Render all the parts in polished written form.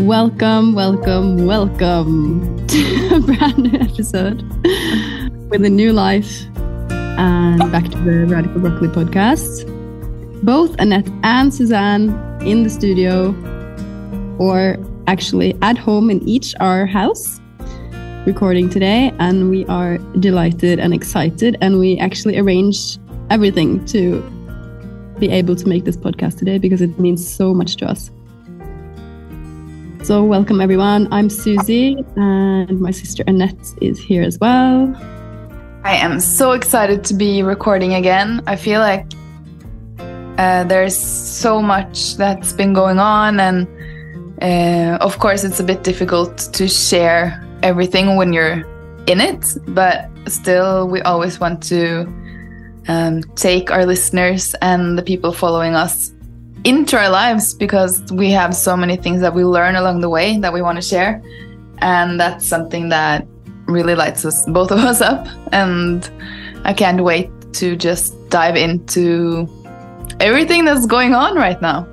Welcome to a brand new episode with a new life and back to the Radical Broccoli podcast. Both Annette and Suzanne in the studio, or actually at home in each our house, recording today, and we are delighted and excited, and we actually arranged everything to be able to make this podcast today because it means so much to us. So welcome everyone. I'm Susie and my sister Annette is here as well. I am so excited to be recording again. I feel like there's so much that's been going on, and of course it's a bit difficult to share everything when you're in it, but still we always want to take our listeners and the people following us into our lives, because we have so many things that we learn along the way that we want to share, and that's something that really lights us, both of us, up. And I can't wait to just dive into everything that's going on right now.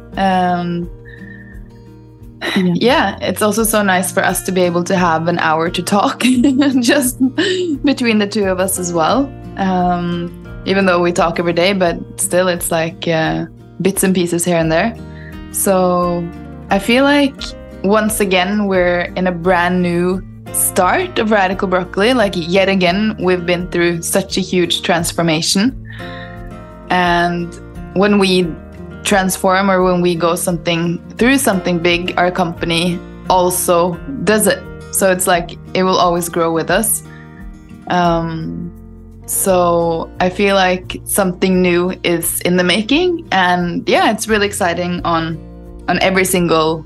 Yeah, it's also so nice for us to be able to have an hour to talk just between the two of us as well, even though we talk every day, but still it's like bits and pieces here and there. So I feel like once again we're in a brand new start of Radical Broccoli. Like yet again we've been through such a huge transformation, and when we transform or when we go through something big, our company also does it. So it's like it will always grow with us. So I feel like something new is in the making, and yeah, it's really exciting on every single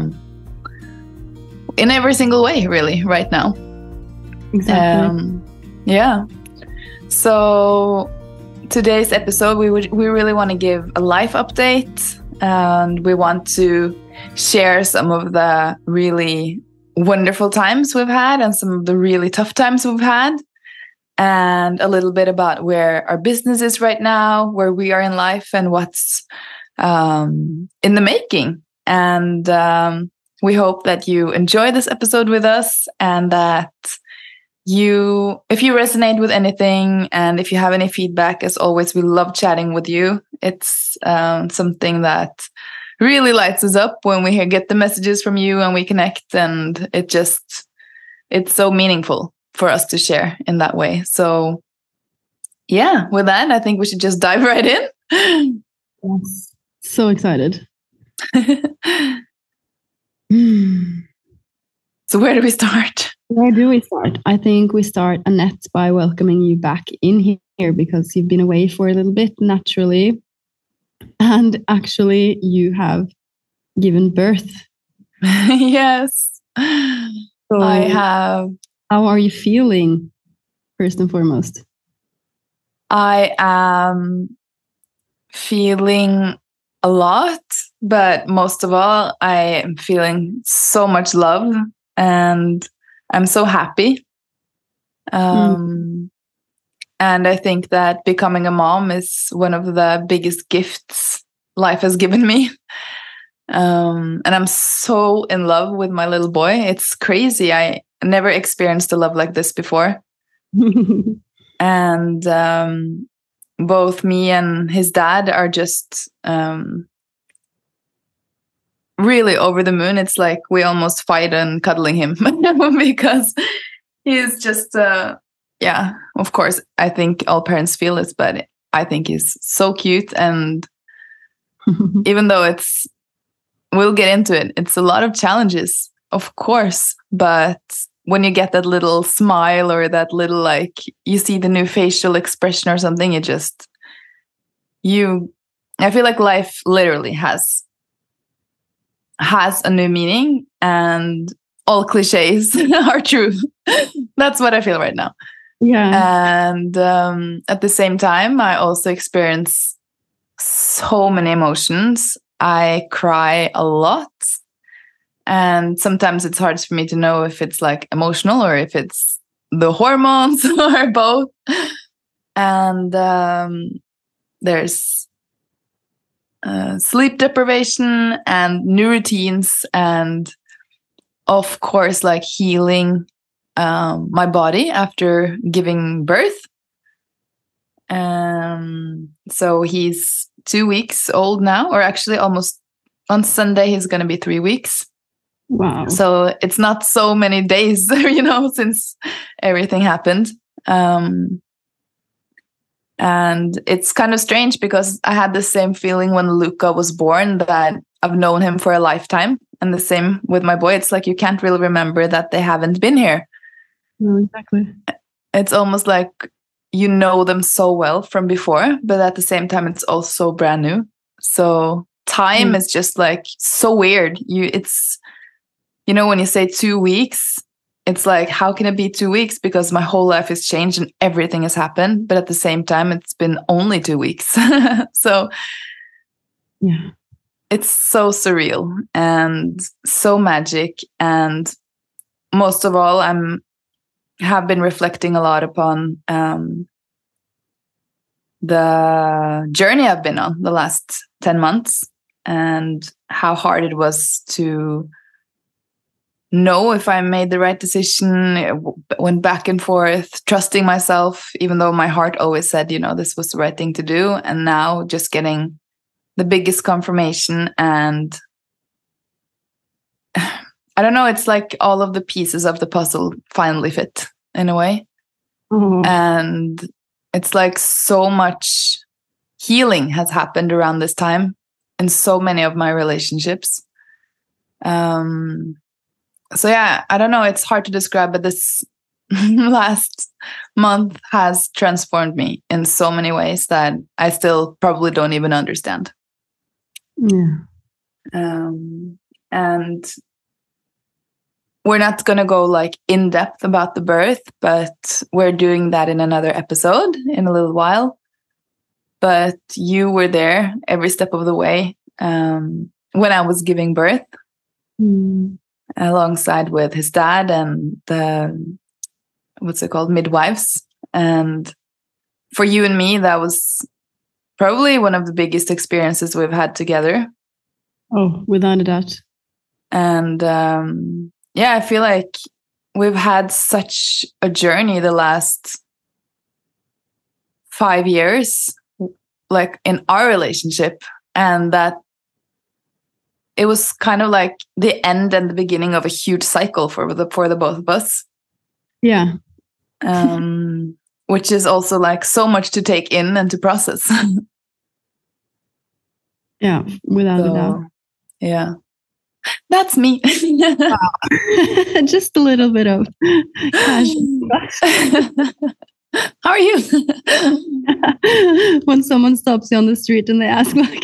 in every single way, really, right now. Exactly. Yeah. So today's episode, we really want to give a life update, and we want to share some of the really wonderful times we've had and some of the really tough times we've had, and a little bit about where our business is right now, where we are in life, and what's in the making. And we hope that you enjoy this episode with us, and that if you resonate with anything, and if you have any feedback, as always, we love chatting with you. It's something that really lights us up when we get the messages from you and we connect, and it's so meaningful for us to share in that way. So yeah, with that, I think we should just dive right in. Yes. So excited. So where do we start? Where do we start? I think we start, Annette, by welcoming you back in here, because you've been away for a little bit, naturally. And actually, you have given birth. Yes, So I have. How are you feeling, first and foremost? I am feeling a lot, but most of all, I am feeling so much love, and I'm so happy. And I think that becoming a mom is one of the biggest gifts life has given me. And I'm so in love with my little boy. It's crazy. I never experienced a love like this before. And both me and his dad are just really over the moon. It's like we almost fight on cuddling him because he's just yeah, of course I think all parents feel this, but I think he's so cute. And even though we'll get into it, it's a lot of challenges, of course, but when you get that little smile or that little, like, you see the new facial expression or something, I feel like life literally has a new meaning, and all cliches are true. That's what I feel right now. Yeah. And at the same time, I also experience so many emotions. I cry a lot. And sometimes it's hard for me to know if it's like emotional or if it's the hormones or both. And there's sleep deprivation and new routines and of course, like healing my body after giving birth. So he's 2 weeks old now, or actually almost on Sunday, he's going to be 3 weeks. Wow. So it's not so many days, since everything happened. And it's kind of strange because I had the same feeling when Luca was born, that I've known him for a lifetime. And the same with my boy. It's like you can't really remember that they haven't been here. No, exactly. It's almost like you know them so well from before, but at the same time, it's also brand new. So time is just like so weird. When you say 2 weeks, it's like, how can it be 2 weeks? Because my whole life has changed and everything has happened. But at the same time, it's been only 2 weeks. So yeah, it's so surreal and so magic. And most of all, have been reflecting a lot upon the journey I've been on the last 10 months and how hard it was to know if I made the right decision. It went back and forth, trusting myself, even though my heart always said, this was the right thing to do. And now just getting the biggest confirmation. And I don't know, it's like all of the pieces of the puzzle finally fit in a way. Oh. And it's like so much healing has happened around this time in so many of my relationships. So yeah, I don't know, it's hard to describe, but this last month has transformed me in so many ways that I still probably don't even understand. Yeah. And we're not going to go like in depth about the birth, but we're doing that in another episode in a little while. But you were there every step of the way when I was giving birth, alongside with his dad and the, midwives. And for you and me, that was probably one of the biggest experiences we've had together. Oh, without a doubt. And I feel like we've had such a journey the last 5 years, like in our relationship, and that it was kind of like the end and the beginning of a huge cycle for the both of us. Yeah. Which is also like so much to take in and to process. Yeah, without a doubt. Yeah. That's me. Just a little bit of casual. How are you? When someone stops you on the street and they ask like,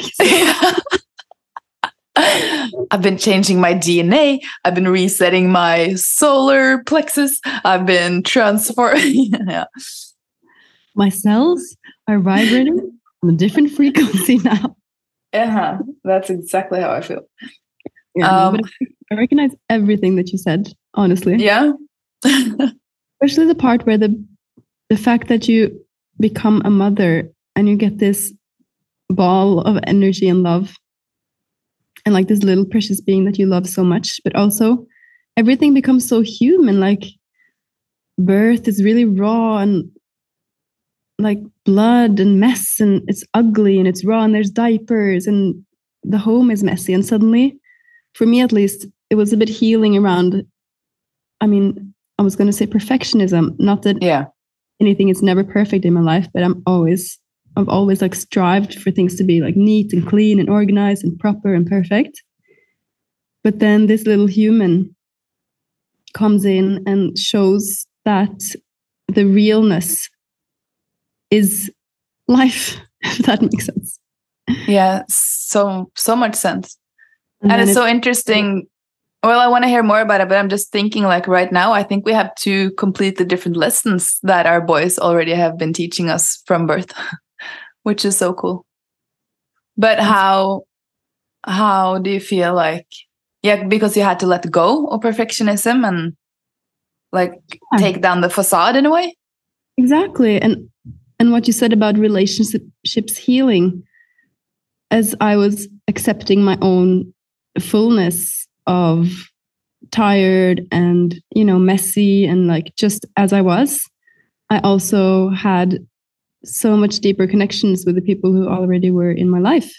I've been changing my DNA. I've been resetting my solar plexus. I've been transforming. Yeah. My cells are vibrating on a different frequency now. Yeah, that's exactly how I feel. Yeah, but I recognize everything that you said, honestly. Yeah. Especially the part where the fact that you become a mother and you get this ball of energy and love and like this little precious being that you love so much, but also everything becomes so human. Like birth is really raw and like blood and mess, and it's ugly and it's raw and there's diapers and the home is messy. And suddenly, for me at least, it was a bit healing around, I was going to say perfectionism. Not that anything is never perfect in my life, but I've always like strived for things to be like neat and clean and organized and proper and perfect. But then this little human comes in and shows that the realness is life, if that makes sense. Yeah, so much sense. And it's so interesting. Well, I want to hear more about it, but I'm just thinking like right now, I think we have 2 completely different lessons that our boys already have been teaching us from birth, which is so cool. But how do you feel like, because you had to let go of perfectionism and like take down the facade in a way? Exactly. And what you said about relationships healing, as I was accepting my own fullness of tired and, messy and like just as I was, I also had so much deeper connections with the people who already were in my life.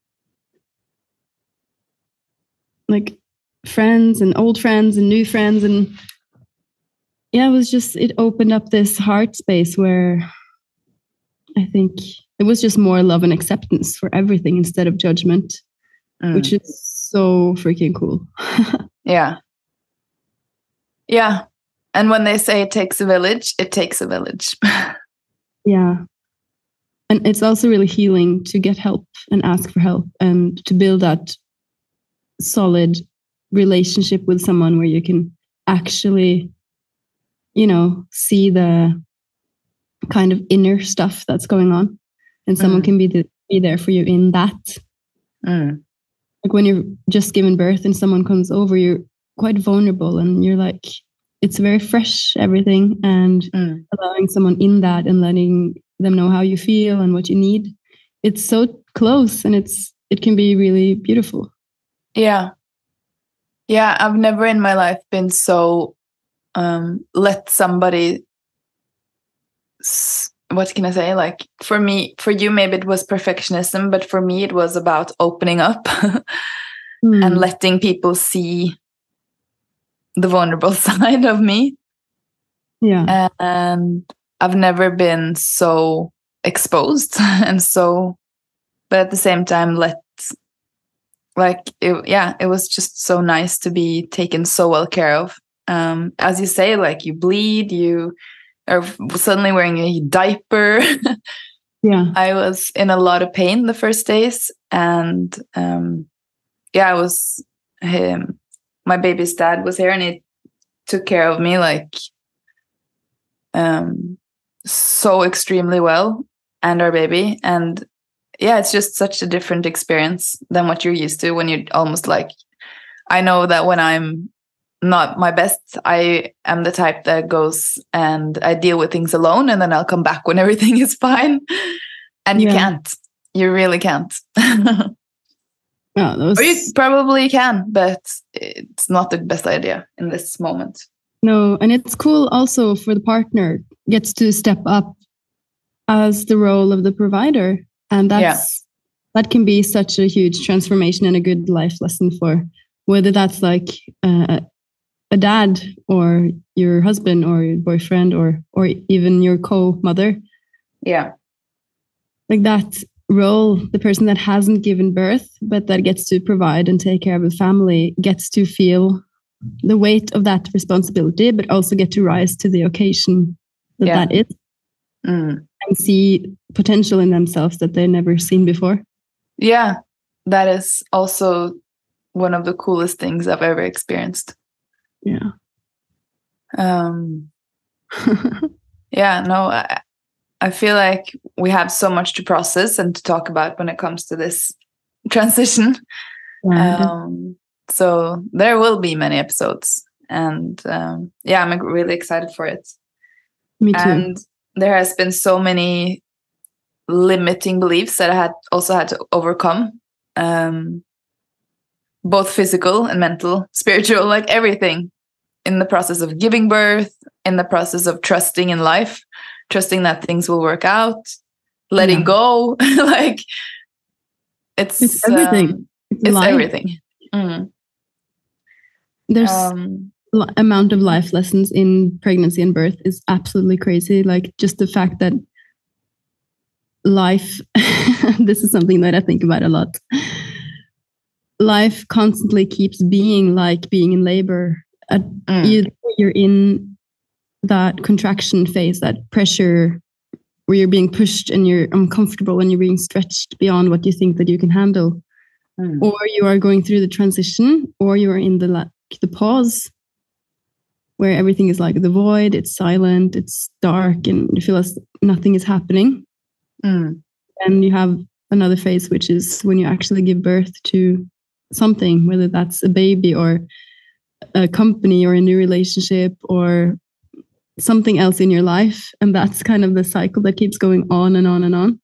Like friends and old friends and new friends. And yeah, it opened up this heart space where I think it was just more love and acceptance for everything instead of judgment, which is so freaking cool. Yeah. Yeah. And when they say it takes a village, it takes a village. Yeah. And it's also really healing to get help and ask for help and to build that solid relationship with someone where you can actually, see the kind of inner stuff that's going on. And someone can be there for you in that. Like when you're just given birth and someone comes over, you're quite vulnerable and you're like, it's very fresh, everything. And allowing someone in that and letting them know how you feel and what you need. It's so close and it can be really beautiful. Yeah. Yeah. I've never in my life been so let somebody, what can I say? Like for you, maybe it was perfectionism, but for me, it was about opening up and letting people see the vulnerable side of me. Yeah. And I've never been so exposed and so, but at the same time, it was just so nice to be taken so well care of. As you say, like you bleed, you are suddenly wearing a diaper. Yeah. I was in a lot of pain the first days. And I was, my baby's dad was here and he took care of me like so extremely well, and our baby. And yeah, it's just such a different experience than what you're used to when you're almost like, I know that when I'm not my best, I am the type that goes and I deal with things alone and then I'll come back when everything is fine. And you can't. You really can't. Or you probably can, but it's not the best idea in this moment. No, and it's cool also for the partner gets to step up as the role of the provider. And that can be such a huge transformation and a good life lesson for whether that's like a dad or your husband or your boyfriend or even your co-mother. Yeah. Like that role, the person that hasn't given birth, but that gets to provide and take care of the family, gets to feel the weight of that responsibility, but also get to rise to the occasion that is. And see potential in themselves that they've never seen before. Yeah, that is also one of the coolest things I've ever experienced. Yeah. I feel like we have so much to process and to talk about when it comes to this transition. So there will be many episodes. And I'm really excited for it. Me too. And there has been so many limiting beliefs that I had to overcome, both physical and mental, spiritual, like everything in the process of giving birth, in the process of trusting in life, trusting that things will work out, letting go. Like it's everything. It's everything. There's amount of life lessons in pregnancy and birth is absolutely crazy. Like just the fact that life, this is something that I think about a lot. Life constantly keeps being like being in labor. You're in that contraction phase, that pressure where you're being pushed and you're uncomfortable and you're being stretched beyond what you think that you can handle. Or you are going through the transition, or you are in the pause where everything is like the void, it's silent, it's dark, and you feel as nothing is happening. And you have another phase, which is when you actually give birth to something, whether that's a baby or a company or a new relationship or something else in your life. And that's kind of the cycle that keeps going on and on and on.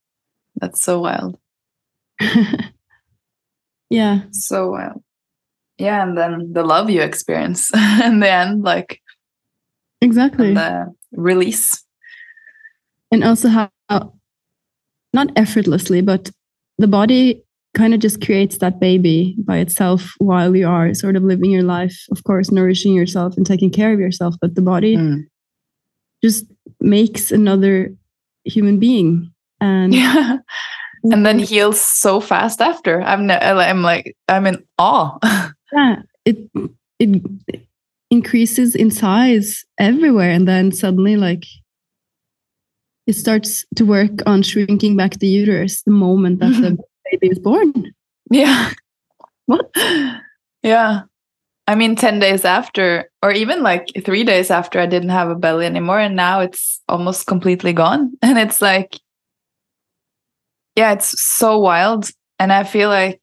That's so wild. Yeah. So wild. Yeah, and then the love you experience in the end, like Exactly. and the release. And also how, not effortlessly, but the body kind of just creates that baby by itself while you are sort of living your life, of course, nourishing yourself and taking care of yourself. But the body just makes another human being. And yeah. And then heals so fast after. I'm in awe. Yeah, it increases in size everywhere, and then suddenly, like, it starts to work on shrinking back the uterus the moment that the baby is born. Yeah. What? Yeah. I mean, 10 days after, or even like 3 days after, I didn't have a belly anymore, and now it's almost completely gone. And it's like, yeah, it's so wild. And I feel like,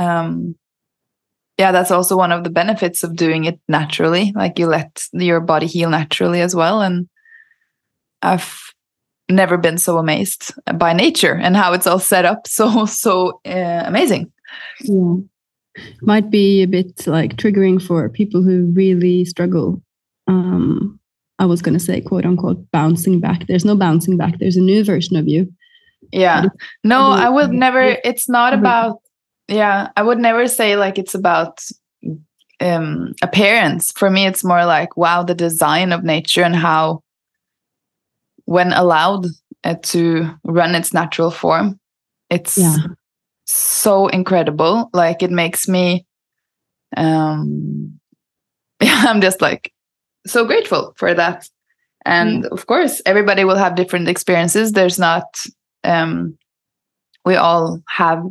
yeah, that's also one of the benefits of doing it naturally. Like, you let your body heal naturally as well. And I've never been so amazed by nature and how it's all set up. So amazing. Yeah. Might be a bit like triggering for people who really struggle. I was going to say, quote unquote, bouncing back. There's no bouncing back. There's a new version of you. Yeah. No, I would never, it's not about, yeah, I would never say like it's about appearance. For me, it's more like, wow, the design of nature and how, when allowed to run its natural form, it's so incredible. Like, it makes me, I'm just like so grateful for that. And of course, everybody will have different experiences. There's not, we all have,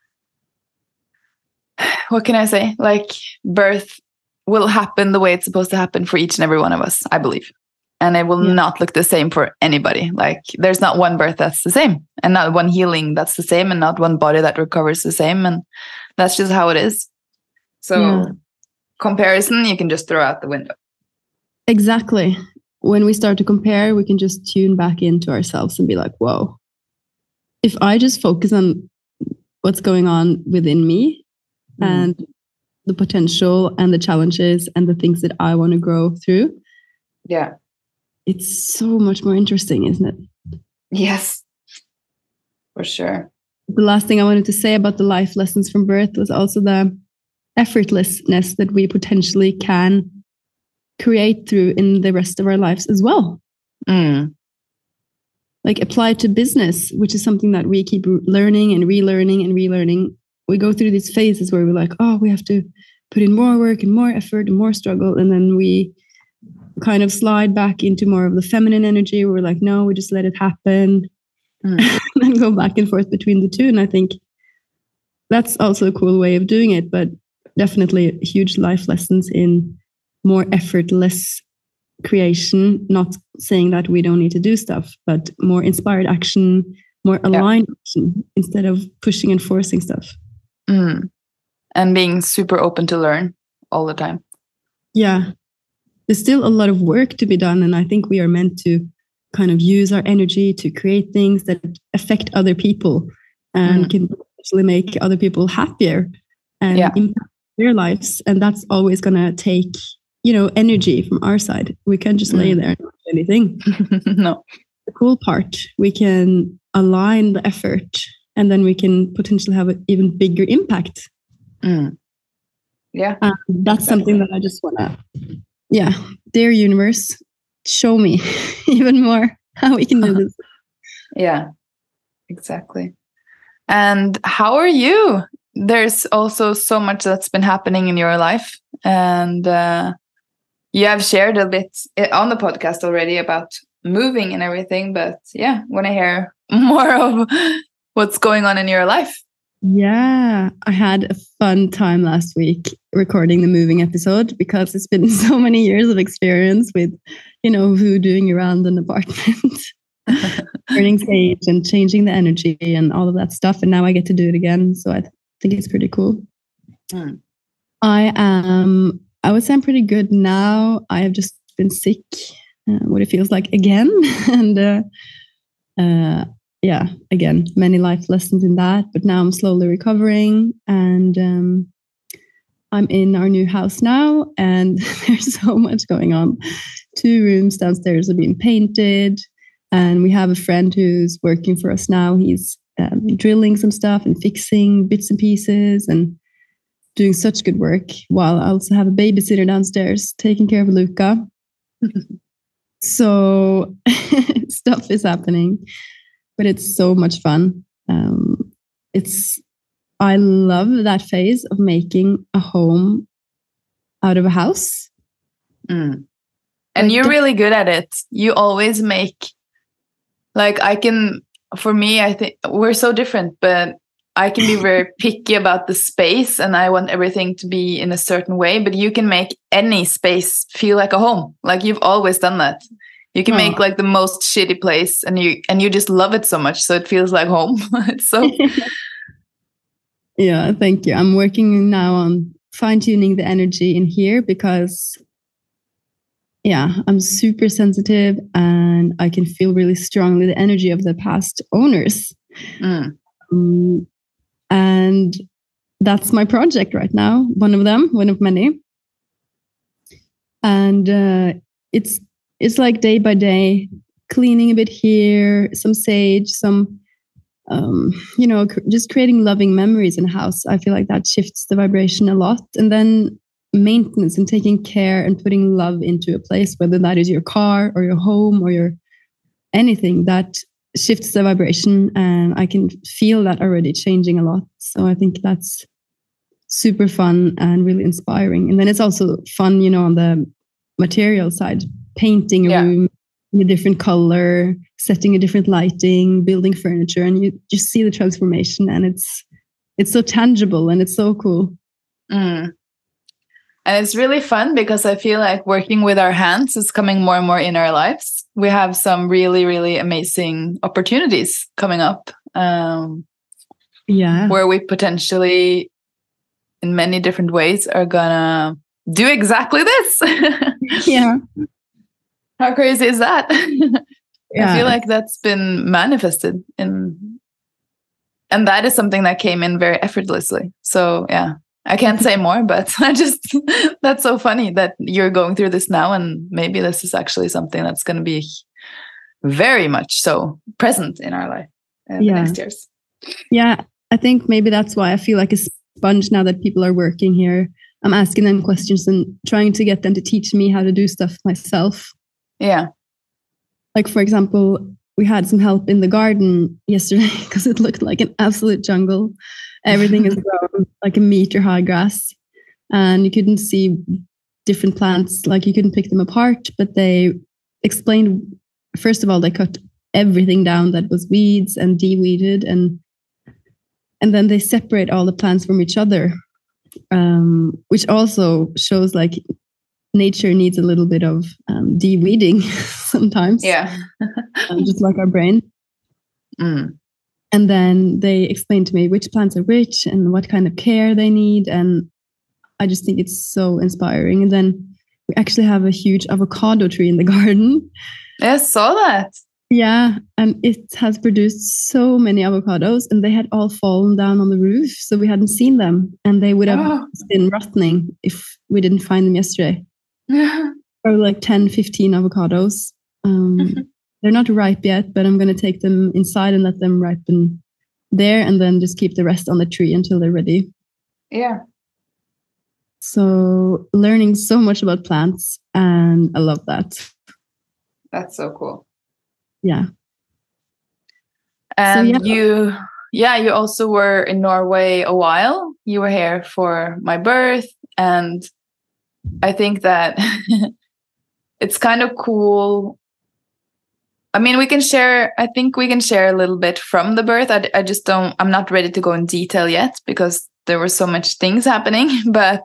what can I say? Like, birth will happen the way it's supposed to happen for each and every one of us, I believe. And it will not look the same for anybody. Like, there's not one birth that's the same, and not one healing that's the same, and not one body that recovers the same. And that's just how it is. So comparison, you can just throw out the window. Exactly. When we start to compare, we can just tune back into ourselves and be like, whoa, if I just focus on what's going on within me and the potential and the challenges and the things that I want to grow through. Yeah. It's so much more interesting, isn't it? Yes, for sure. The last thing I wanted to say about the life lessons from birth was also the effortlessness that we potentially can create through in the rest of our lives as well. Like, apply to business, which is something that we keep learning and relearning and relearning. We go through these phases where we're like, oh, we have to put in more work and more effort and more struggle. And then we kind of slide back into more of the feminine energy. We're like, no, we just let it happen and go back and forth between the two. And I think that's also a cool way of doing it, but definitely huge life lessons in more effortless creation, not saying that we don't need to do stuff, but more inspired action, more aligned action instead of pushing and forcing stuff. And being super open to learn all the time. Yeah. There's still a lot of work to be done. And I think we are meant to kind of use our energy to create things that affect other people and can actually make other people happier and impact their lives. And that's always going to take, energy from our side. We can't just lay there and not do anything. No. The cool part, we can align the effort and then we can potentially have an even bigger impact. Yeah. That's something that I just want to, dear universe, show me even more how we can do this. Yeah, exactly. And how are you? There's also so much that's been happening in your life. And you have shared a bit on the podcast already about moving and everything. But want to hear more of what's going on in your life. Yeah, I had a fun time last week recording the moving episode because it's been so many years of experience with, voodooing around an apartment, turning stage and changing the energy and all of that stuff. And now I get to do it again. So I think it's pretty cool. I would say I'm pretty good now. I have just been sick, what it feels like again. And again, many life lessons in that. But now I'm slowly recovering. And I'm in our new house now, and there's so much going on. 2 rooms downstairs are being painted, and we have a friend who's working for us now. He's drilling some stuff and fixing bits and pieces and doing such good work, while I also have a babysitter downstairs taking care of Luca. So stuff is happening, but it's so much fun. I love that phase of making a home out of a house. And you're really good at it. You always make, like, for me, I think we're so different, but I can be very picky about the space and I want everything to be in a certain way, but you can make any space feel like a home. Like, you've always done that. You can make like the most shitty place and you just love it so much, so it feels like home. It's so... Yeah, thank you. I'm working now on fine-tuning the energy in here because, yeah, I'm super sensitive and I can feel really strongly the energy of the past owners. And that's my project right now. One of many. And it's like day by day, cleaning a bit here, some sage, some... just creating loving memories in a house. I feel like that shifts the vibration a lot. And then maintenance and taking care and putting love into a place, whether that is your car or your home or your anything, that shifts the vibration. And I can feel that already changing a lot. So I think that's super fun and really inspiring. And then it's also fun, on the material side, painting a room in a different color, setting a different lighting, building furniture, and you just see the transformation, and it's so tangible and it's so cool. And it's really fun because I feel like working with our hands is coming more and more in our lives. We have some really, really amazing opportunities coming up. Where we potentially, in many different ways, are gonna do exactly this. Yeah. How crazy is that? Yeah. I feel like that's been manifested and that is something that came in very effortlessly. So yeah, I can't say more, but that's so funny that you're going through this now, and maybe this is actually something that's going to be very much so present in our life in the next years. Yeah, I think maybe that's why I feel like a sponge now that people are working here. I'm asking them questions and trying to get them to teach me how to do stuff myself. Yeah. Like, for example, we had some help in the garden yesterday because it looked like an absolute jungle. Everything is grown like a meter high grass, and you couldn't see different plants. Like, you couldn't pick them apart, but they explained, first of all, they cut everything down that was weeds and de-weeded, and then they separate all the plants from each other, which also shows like nature needs a little bit of de-weeding sometimes. Yeah. Just like our brain. And then they explained to me which plants are which and what kind of care they need. And I just think it's so inspiring. And then we actually have a huge avocado tree in the garden. Yeah, I saw that. Yeah, and it has produced so many avocados, and they had all fallen down on the roof, so we hadn't seen them, and they would have been rotting if we didn't find them yesterday. Probably like 10, 15 avocados. They're not ripe yet, but I'm going to take them inside and let them ripen there, and then just keep the rest on the tree until they're ready. Yeah. So learning so much about plants, and I love that. That's so cool. Yeah. And so, you also were in Norway a while. You were here for my birth, and I think that it's kind of cool. I mean, I think we can share a little bit from the birth. I'm not ready to go in detail yet because there were so much things happening, but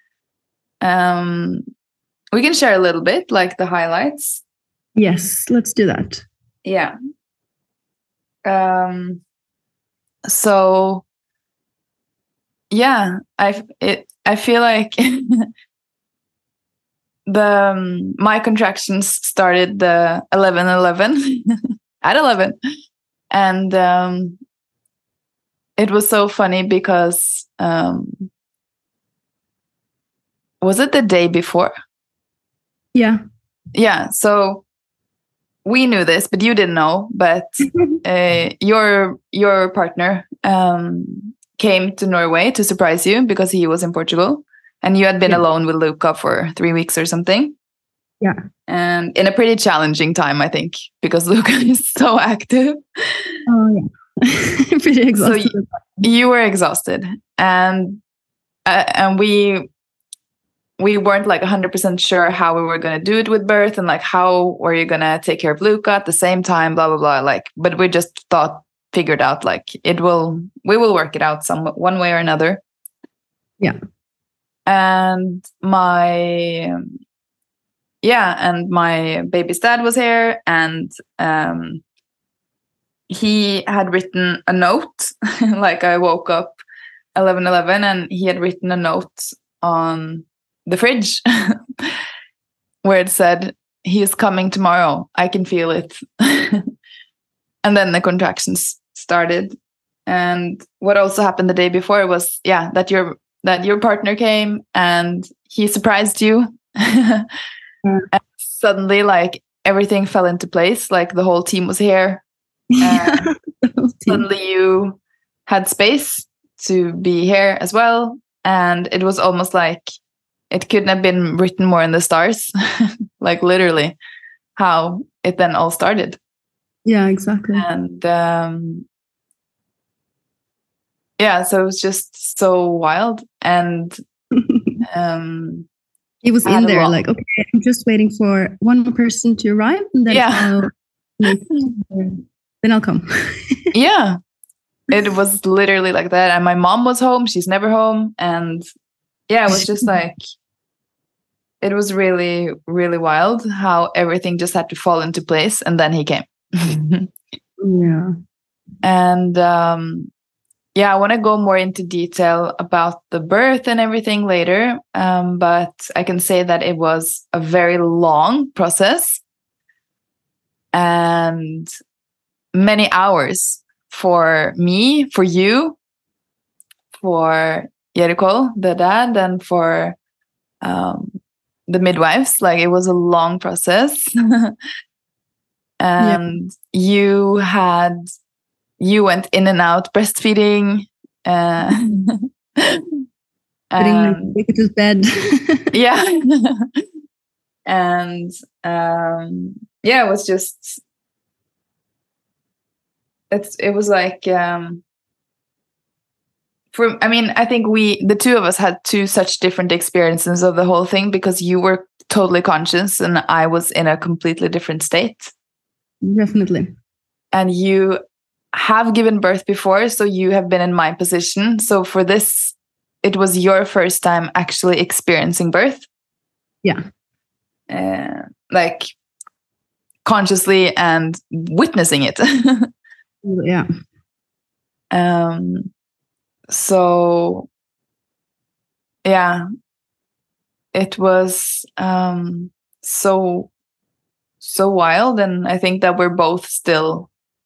we can share a little bit, like the highlights. Yes, let's do that. Yeah. So yeah, I feel like my contractions started the 11/11 at 11, and it was so funny because was it the day before? Yeah. Yeah. So we knew this, but you didn't know. But your partner came to Norway to surprise you because he was in Portugal, and you had been alone with Luca for 3 weeks or something. Yeah. And in a pretty challenging time, I think, because Luca is so active. Oh, yeah. Pretty exhausted. So you were exhausted. And we weren't like 100% sure how we were going to do it with birth, and like how were you going to take care of Luca at the same time, blah, blah, blah. Like, but we just figured out like we will work it out one way or another. Yeah. And my baby's dad was here, and he had written a note. Like, I woke up 11:11 and he had written a note on the fridge where it said, "He is coming tomorrow. I can feel it." And then the contractions started. And what also happened the day before was that your partner came and he surprised you. And suddenly, like, everything fell into place. Like, the whole team was here. And suddenly you had space to be here as well. And it was almost like it couldn't have been written more in the stars. Like, literally how it then all started. Yeah, exactly. And so it was just so wild. And he was in there like, okay, I'm just waiting for one more person to arrive, and then then I'll come. Yeah, it was literally like that. And my mom was home. She's never home. And it was just like, it was really, really wild how everything just had to fall into place. And then he came. Yeah. And I want to go more into detail about the birth and everything later. But I can say that it was a very long process and many hours for me, for you, for Jericho, the dad, and for the midwives. Like, it was a long process. And you went in and out breastfeeding. Putting my baby to bed. Yeah. And it was just, it was like, I think the two of us had two such different experiences of the whole thing, because you were totally conscious and I was in a completely different state. Definitely. And you have given birth before, so you have been in my position. So for this, it was your first time actually experiencing birth. Yeah. Like, consciously and witnessing it. Yeah. So it was so wild, and I think that we're both still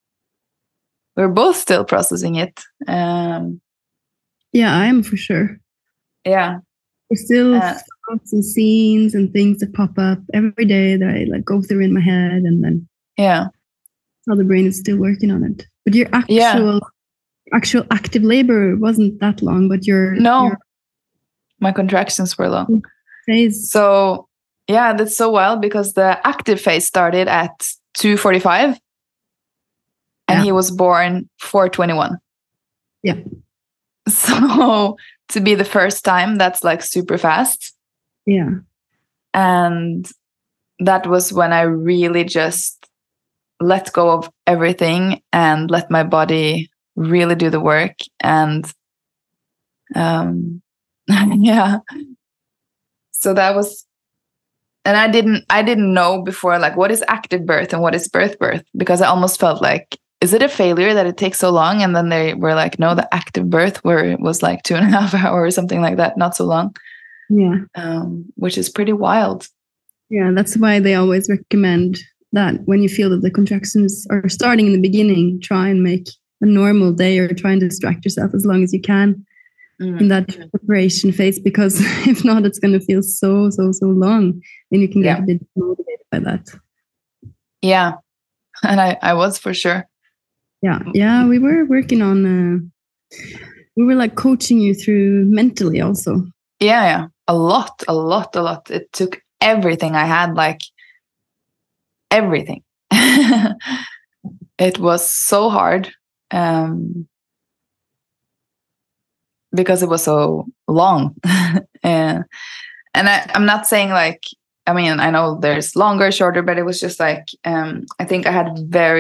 processing it. Yeah, I am, for sure. Yeah. There's still thoughts and scenes and things that pop up every day that I like go through in my head, and then how the brain is still working on it. But your actual active labor wasn't that long, but my contractions were long. Phase. So that's so wild, because the active phase started at 2:45 and he was born 4:21. Yeah. So to be the first time, that's like super fast. Yeah. And that was when I really just let go of everything and let my body really do the work. And so that was, and I didn't know before, like, what is active birth and what is birth, because I almost felt like, is it a failure that it takes so long? And then they were like, no, the active birth was like 2.5 hours or something like that, not so long. Yeah. Which is pretty wild. Yeah, that's why they always recommend that when you feel that the contractions are starting in the beginning, try and make a normal day or try and distract yourself as long as you can. in that preparation phase, because if not, it's going to feel so long, and you can get a bit motivated by that. Yeah, and I was for sure. Yeah, we were working on. We were like coaching you through mentally also. Yeah, a lot. It took everything I had, like everything. It was so hard because it was so long. And I'm not saying like, I mean, I know there's longer, shorter, but it was just like, I think I had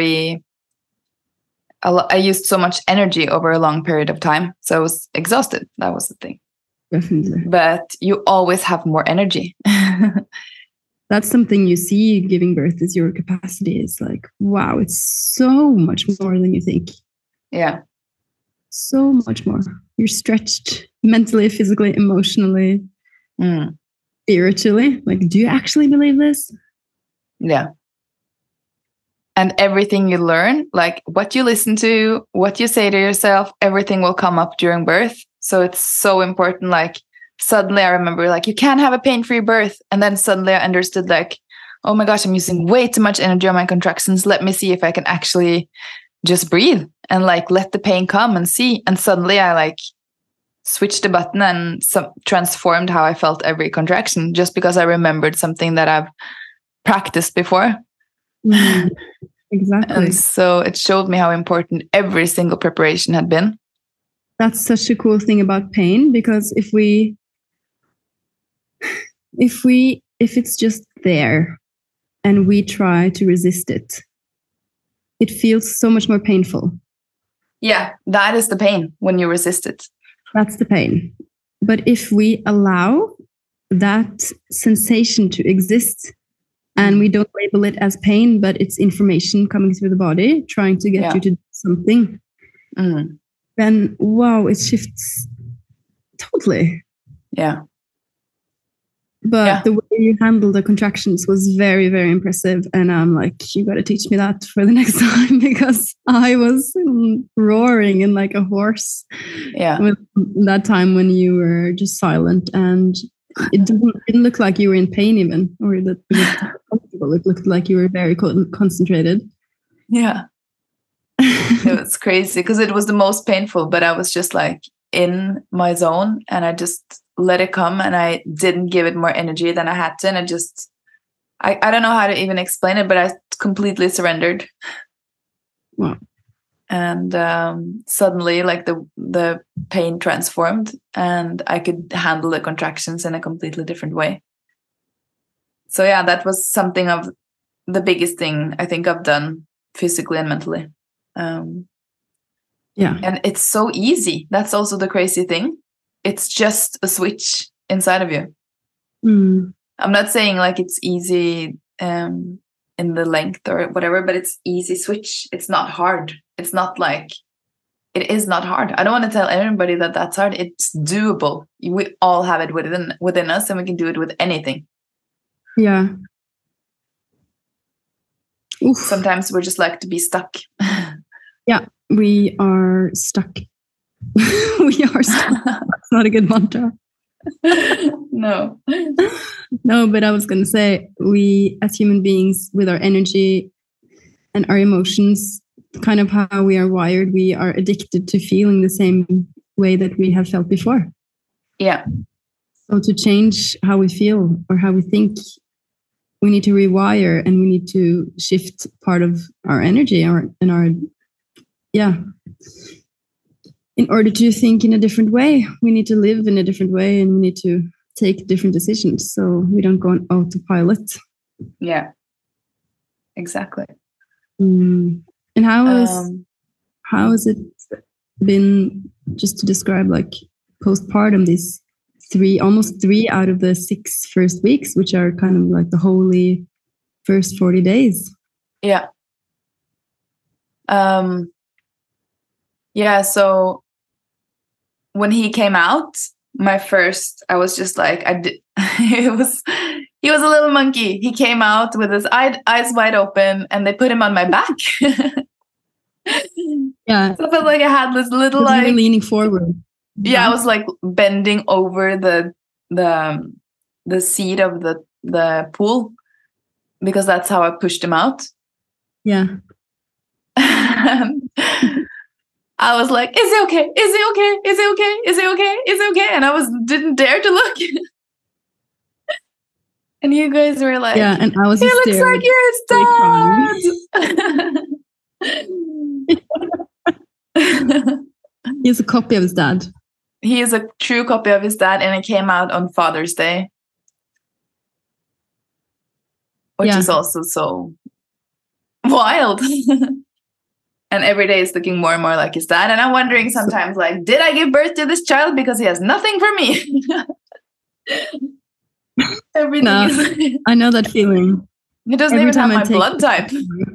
I used so much energy over a long period of time. So I was exhausted. That was the thing. Definitely. But you always have more energy. That's something you see giving birth is your capacity. It's like, wow, it's so much more than you think. Yeah. So much more. You're stretched mentally, physically, emotionally, spiritually. Like, do you actually believe this? Yeah. And everything you learn, like what you listen to, what you say to yourself, everything will come up during birth. So it's so important. Like suddenly I remember like, you can't have a pain-free birth. And then suddenly I understood like, oh my gosh, I'm using way too much energy on my contractions. Let me see if I can actually just breathe and like let the pain come and see. And suddenly I like switched the button and transformed how I felt every contraction just because I remembered something that I've practiced before. Exactly. And so it showed me how important every single preparation had been. That's such a cool thing about pain, because if it's just there and we try to resist it, it feels so much more painful. Yeah, that is the pain when you resist it. That's the pain. But if we allow that sensation to exist, and we don't label it as pain, but it's information coming through the body, trying to get you to do something, then wow, it shifts totally. Yeah. But the way you handled the contractions was very, very impressive. And I'm like, you got to teach me that for the next time, because I was roaring in like a horse. Yeah. With that time when you were just silent, and it didn't look like you were in pain even, or that it was comfortable. It looked like you were very concentrated. Yeah. It was crazy because it was the most painful, but I was just like in my zone and I just let it come and I didn't give it more energy than I had to. And I don't know how to even explain it, but I completely surrendered. Wow. And suddenly like the pain transformed and I could handle the contractions in a completely different way. So yeah, that was something of the biggest thing I think I've done physically and mentally. Yeah. And it's so easy. That's also the crazy thing. It's just a switch inside of you. I'm not saying like it's easy in the length or whatever, but it's easy switch. It's not hard. It's not like, it is not hard. I don't want to tell everybody that that's hard. It's doable. We all have it within us and we can do it with anything. Yeah. Oof. Sometimes we're just like to be stuck. Yeah, we are stuck. We are stuck. That's not a good mantra. No. No, but I was going to say, we as human beings, with our energy and our emotions, kind of how we are wired, we are addicted to feeling the same way that we have felt before. Yeah. So to change how we feel or how we think, we need to rewire and we need to shift part of our energy in order to think in a different way. We need to live in a different way and we need to take different decisions so we don't go on autopilot. Yeah, exactly. And how has it been, just to describe like postpartum, these almost 3 out of the 6 first weeks, which are kind of like the holy first 40 days? Yeah. Yeah, so when he came out, I was just like, he was a little monkey. He came out with his eyes wide open and they put him on my back. Yeah. So I felt like I had this little like, you were leaning forward. Yeah, I was like bending over the seat of the pool because that's how I pushed him out. Yeah. I was like, "Is it okay? Is it okay? Is it okay? Is it okay? Is it okay?" And I didn't dare to look. And you guys were like, yeah, and I was "He looks like your dad." He's a copy of his dad. He is a true copy of his dad, and it came out on Father's Day, which is also so wild. And every day is looking more and more like his dad. And I'm wondering sometimes, like, did I give birth to this child because he has nothing for me? Everything is... I know that feeling. He doesn't even have my blood type.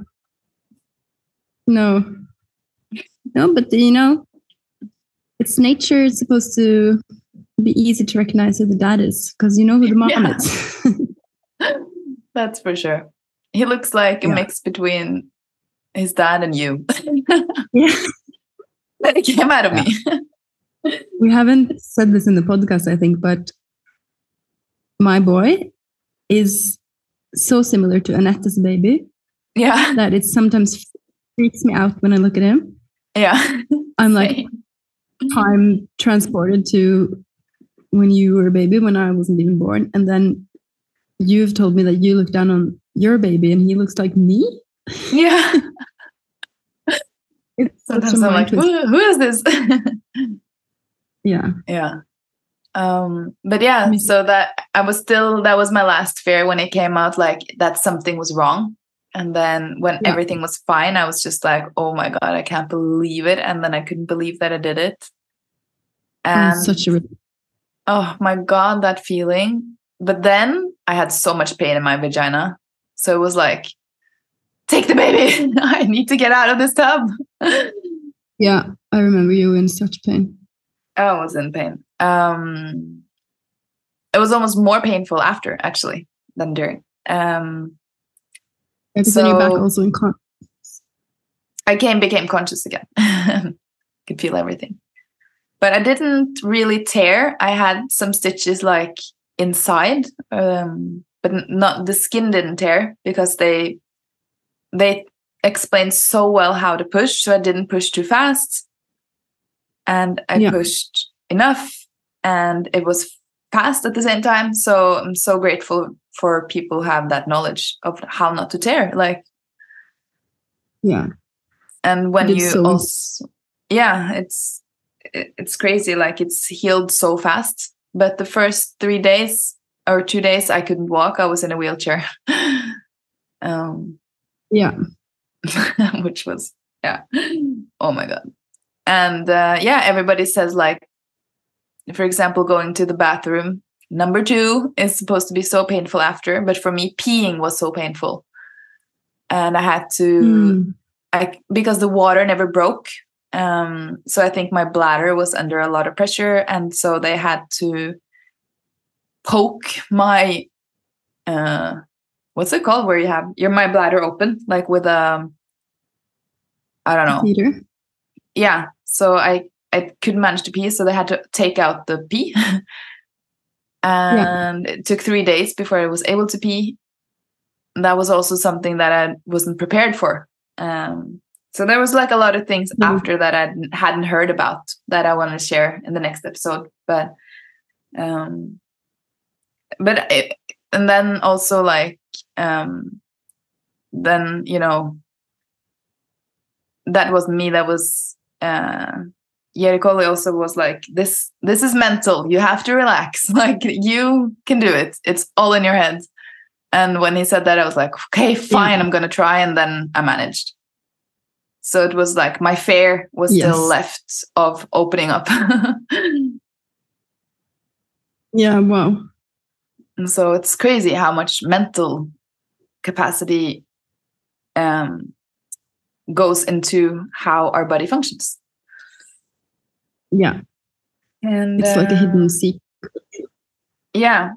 No, but it's nature. It's supposed to be easy to recognize who the dad is because you know who the mom is. That's for sure. He looks like a mix between his dad and you. Yeah. It came out of me. We haven't said this in the podcast, I think, but my boy is so similar to Annette as a baby. Yeah. That it sometimes freaks me out when I look at him. Yeah. I'm like, time transported to when you were a baby, when I wasn't even born. And then you've told me that you look down on your baby and he looks like me. Yeah. Sometimes I'm like, who is this? Yeah. Yeah. But yeah, so that was my last fear when it came out, like that something was wrong. And then when everything was fine, I was just like, oh my God, I can't believe it. And then I couldn't believe that I did it. And oh my God, that feeling. But then I had so much pain in my vagina. So it was like, take the baby. I need to get out of this tub. Yeah, I remember you in such pain. I was in pain. It was almost more painful after, actually, than during. Because then you're back also in conscious. I became conscious again. Could feel everything. But I didn't really tear. I had some stitches like inside, but not the skin didn't tear because they explained so well how to push, so I didn't push too fast. And I pushed enough, and it was fast at the same time. So I'm so grateful for people who have that knowledge of how not to tear. Like, yeah. And when you also, it's crazy. Like it's healed so fast. But the first 3 days or 2 days, I couldn't walk. I was in a wheelchair. Which was, oh my God. And everybody says, like, for example, going to the bathroom, number 2 is supposed to be so painful after, but for me, peeing was so painful. And I had to, because the water never broke. So I think my bladder was under a lot of pressure. And so they had to poke my, what's it called? Where you have my bladder open, like with I don't know. Peter. Yeah. So I couldn't manage to pee, so they had to take out the pee. And it took 3 days before I was able to pee. That was also something that I wasn't prepared for. So there was like a lot of things after that I hadn't heard about that I want to share in the next episode. But and then also like then that wasn't me. That was Jerikoli also was like, this is mental. You have to relax. Like you can do it. It's all in your head. And when he said that, I was like, okay, fine, I'm going to try. And then I managed. So it was like my fear was still left of opening up. Yeah, wow. And so it's crazy how much mental capacity goes into how our body functions. Yeah. And it's like a hidden secret. Yeah.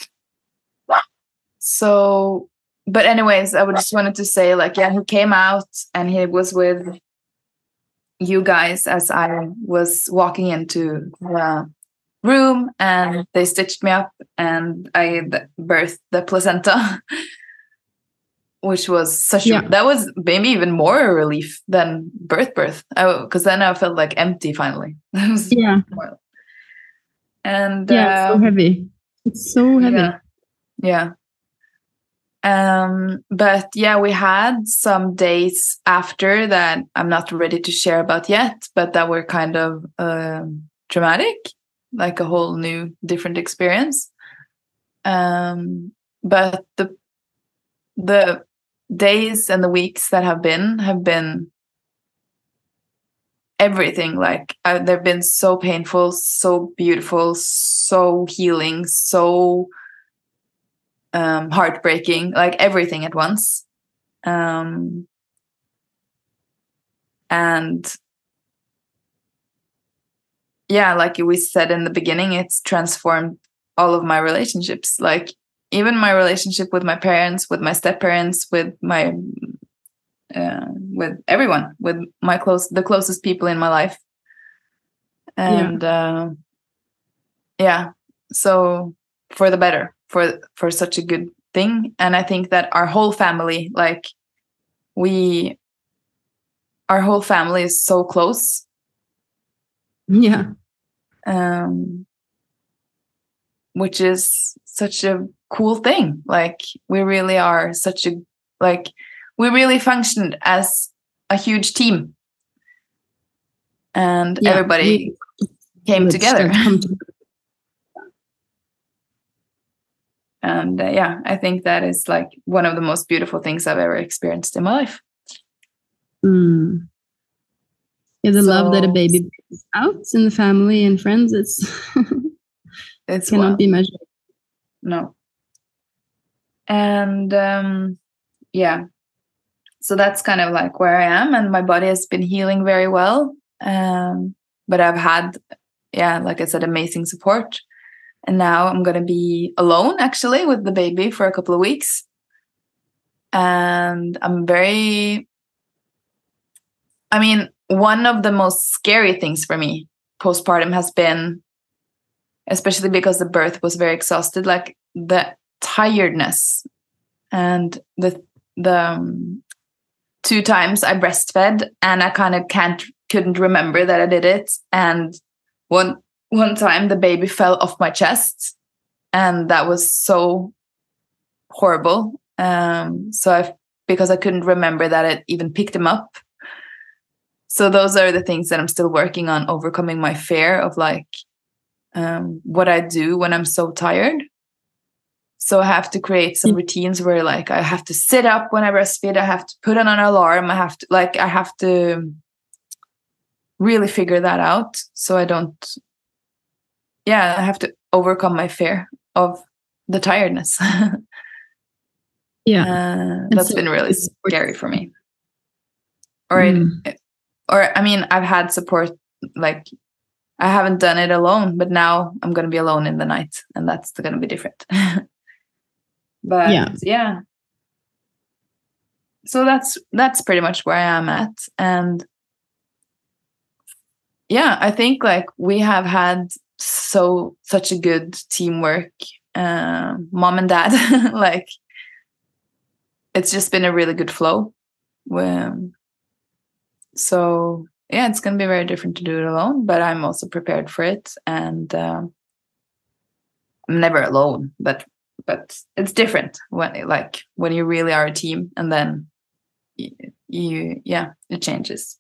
So, but anyways, I just wanted to say, like, he came out and he was with you guys as I was walking into the room, and they stitched me up, and I birthed the placenta, which was that was maybe even more a relief than birth, because then I felt like empty finally. And so heavy. It's so heavy. But yeah, we had some days after that I'm not ready to share about yet, but that were kind of dramatic, like a whole new different experience. But the days and the weeks that have been everything. Like they've been so painful, so beautiful, so healing, so heartbreaking, like everything at once. And yeah, like we said in the beginning, it's transformed all of my relationships. Like even my relationship with my parents, with my step-parents, with my with everyone, with my the closest people in my life. And so for the better, for such a good thing. And I think that our whole family, like our whole family is so close. Which is such a cool thing. Like we really are we really functioned as a huge team, and everybody came together. And I think that is like one of the most beautiful things I've ever experienced in my life. Yeah, the love that a baby brings out in the family and friends, it cannot be measured. No. And so that's kind of like where I am, and my body has been healing very well. But I've had, like I said, amazing support. And now I'm going to be alone, actually, with the baby for a couple of weeks. And one of the most scary things for me postpartum has been, especially because the birth was very exhausted, like the tiredness. And the 2 times I breastfed, and I kind of couldn't remember that I did it. And one time the baby fell off my chest, and that was so horrible. Because I couldn't remember that it even picked him up. So those are the things that I'm still working on, overcoming my fear of like what I do when I'm so tired. So I have to create some routines where like I have to sit up when I breastfeed. I have to put on an alarm. I have to really figure that out. So I don't. I have to overcome my fear of the tiredness. That's been really scary for me. I've had support, like I haven't done it alone, but now I'm going to be alone in the night, and that's going to be different. But so that's pretty much where I am at. And I think like we have had such a good teamwork, mom and dad. Like it's just been a really good flow. So it's going to be very different to do it alone, but I'm also prepared for it. And I'm never alone, but it's different when you really are a team, and then it changes.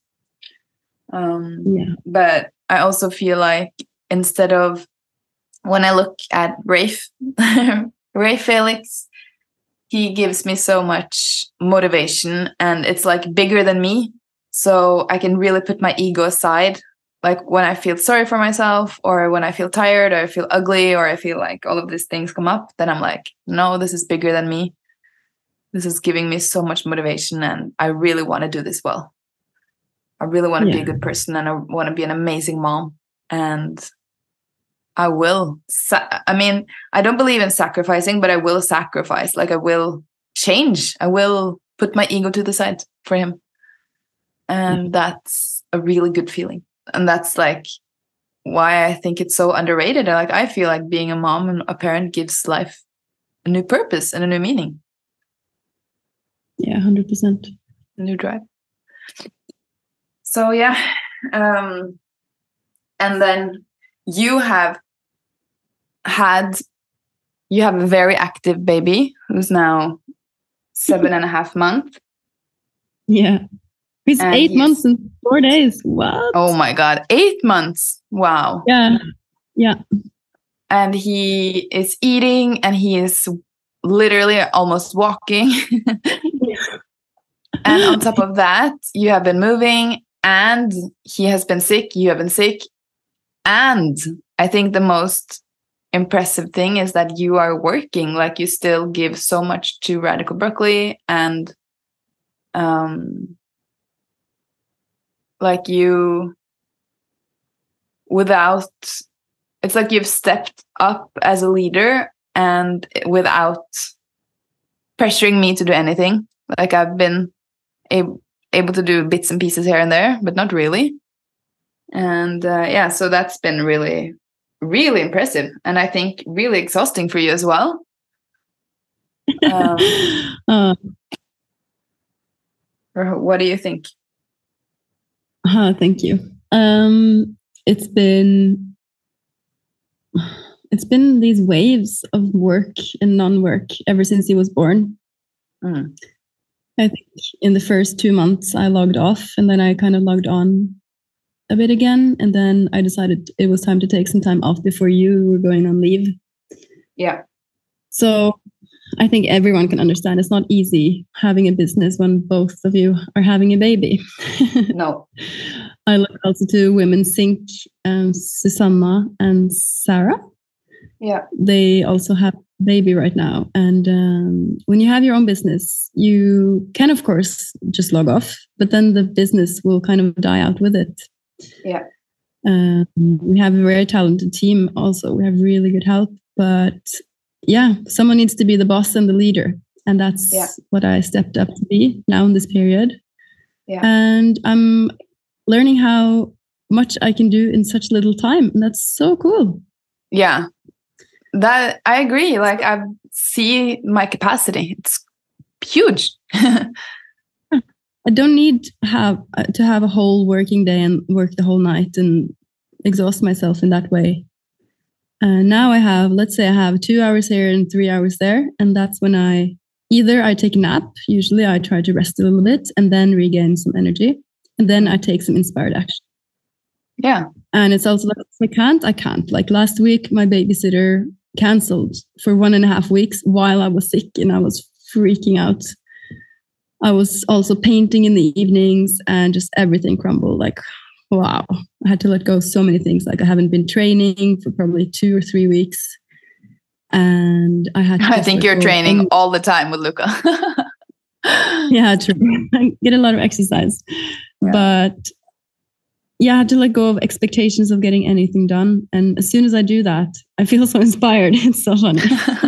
But I also feel like instead of, when I look at Rafe Felix, he gives me so much motivation, and it's like bigger than me. So I can really put my ego aside. Like when I feel sorry for myself, or when I feel tired, or I feel ugly, or I feel like all of these things come up, then I'm like, no, this is bigger than me. This is giving me so much motivation, and I really want to do this well. I really want to be a good person, and I want to be an amazing mom. And I will. I don't believe in sacrificing, but I will sacrifice. Like I will change. I will put my ego to the side for him. And that's a really good feeling. And that's like why I think it's so underrated. Like I feel like being a mom and a parent gives life a new purpose and a new meaning. Yeah, 100%. A new drive. So yeah. And then you have a very active baby who's now 7.5 months. Yeah. He's 8 months and 4 days. What? Oh my God. 8 months. Wow. Yeah. Yeah. And he is eating and he is literally almost walking. And on top of that, you have been moving and he has been sick. You have been sick. And I think the most impressive thing is that you are working. Like you still give so much to Radical Broccoli and like you it's like you've stepped up as a leader and without pressuring me to do anything. Like I've been able to do bits and pieces here and there, but not really. And yeah, so that's been really, really impressive. And I think really exhausting for you as well. Or what do you think? Thank you. It's been these waves of work and non-work ever since he was born. I think in the first 2 months I logged off and then I kind of logged on a bit again. And then I decided it was time to take some time off before you were going on leave. Yeah. So I think everyone can understand it's not easy having a business when both of you are having a baby. No. I look also to Women Sync, Susanna and Sarah. Yeah. They also have a baby right now. And when you have your own business, you can, of course, just log off, but then the business will kind of die out with it. Yeah. We have a very talented team also. We have really good help, but yeah, someone needs to be the boss and the leader. And that's what I stepped up to be now in this period. Yeah. And I'm learning how much I can do in such little time. And that's so cool. Yeah. That I agree. Like I see my capacity. It's huge. I don't need to have a whole working day and work the whole night and exhaust myself in that way. Now let's say I have 2 hours here and 3 hours there. And that's when I take a nap. Usually I try to rest a little bit and then regain some energy. And then I take some inspired action. Yeah. And it's also like, I can't. Like last week, my babysitter canceled for 1.5 weeks while I was sick and I was freaking out. I was also painting in the evenings and just everything crumbled. Like, wow, I had to let go of so many things. Like I haven't been training for probably 2 or 3 weeks. And I think you're training all the time with Luca. Yeah, true. I get a lot of exercise. Yeah. But yeah, I had to let go of expectations of getting anything done. And as soon as I do that, I feel so inspired. It's so funny.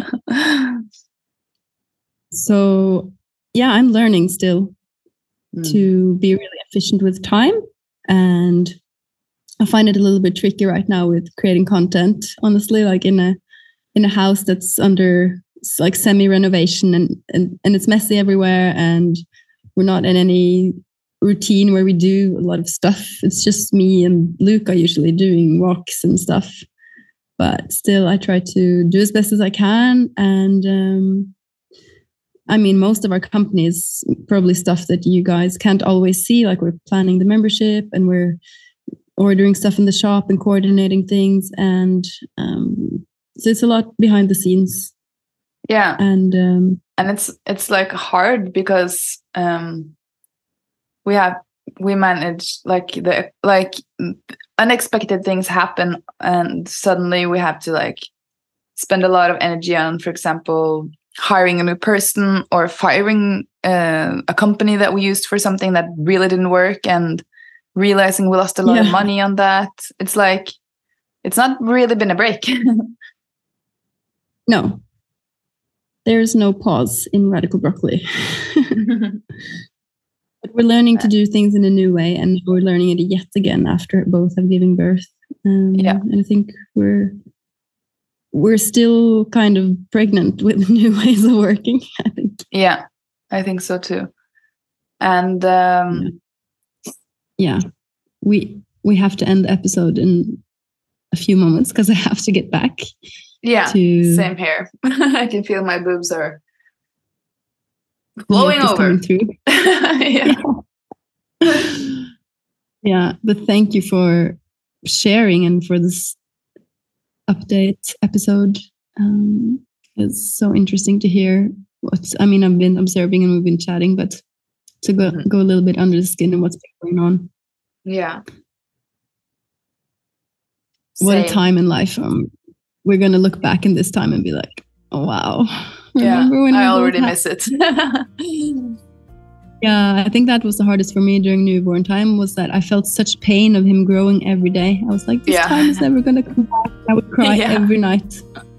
So yeah, I'm learning still to be really efficient with time. And I find it a little bit tricky right now with creating content, honestly, like in a house that's under like semi-renovation and it's messy everywhere. And we're not in any routine where we do a lot of stuff. It's just me and Luca usually doing walks and stuff. But still, I try to do as best as I can. And I mean, most of our company is probably stuff that you guys can't always see. Like we're planning the membership and we're ordering stuff in the shop and coordinating things. And so it's a lot behind the scenes. Yeah. And it's like hard because we manage like unexpected things happen and suddenly we have to like spend a lot of energy on, for example, hiring a new person or firing a company that we used for something that really didn't work and realizing we lost a lot of money on that. It's like, it's not really been a break. No, there's no pause in Radical Broccoli. But we're learning to do things in a new way, and we're learning it yet again after both have given birth. And I think we're still kind of pregnant with new ways of working, I think. Yeah, I think so too. And we have to end the episode in a few moments because I have to get back. Yeah, same here. I can feel my boobs are flowing over. Coming through. Yeah, but thank you for sharing and for this update episode. It's so interesting to hear I've been observing and we've been chatting, but to go a little bit under the skin and what's been going on. Yeah. What a time in life. We're going to look back in this time and be like, oh, wow. Remember when I already miss it. Yeah, I think that was the hardest for me during newborn time, was that I felt such pain of him growing every day. I was like, this time is never going to come back. I would cry every night.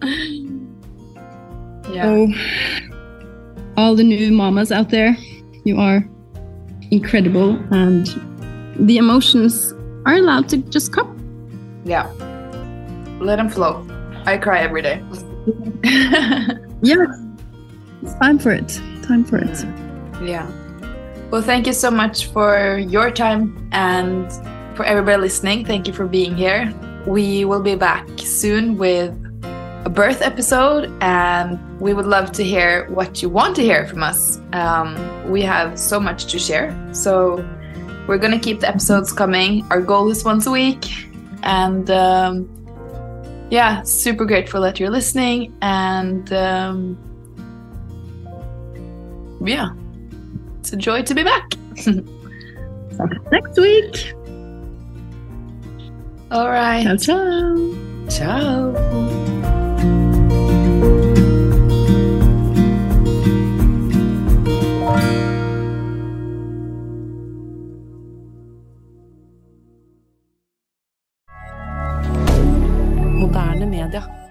Yeah. So, all the new mamas out there, you are incredible, and the emotions are allowed to just come. Yeah. Let them flow. I cry every day. Yeah. It's time for it. Yeah. Well, thank you so much for your time, and for everybody listening. Thank you for being here. We will be back soon with a birth episode, and we would love to hear what you want to hear from us. We have so much to share, so we're going to keep the episodes coming. Our goal is once a week, and super grateful that you're listening, and it's a joy to be back. Next week. All right. Ciao, ciao. Ciao. Moderne media.